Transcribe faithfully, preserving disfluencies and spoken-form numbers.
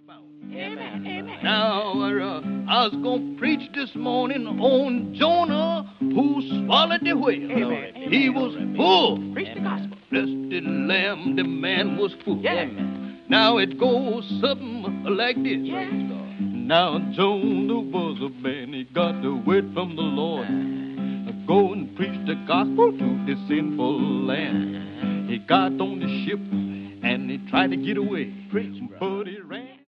expound. Amen. Amen. Now, uh, I was going to preach this morning on Jonah who swallowed the whale. Amen. He was full. Preach the gospel. Blessed the lamb, the man was full. Yeah. Now it goes something like this. Yeah. Now Jonah was a man, he got the word from the Lord. Go and preach the gospel to this sinful land. He got on the ship and he tried to get away. Preach, but he ran.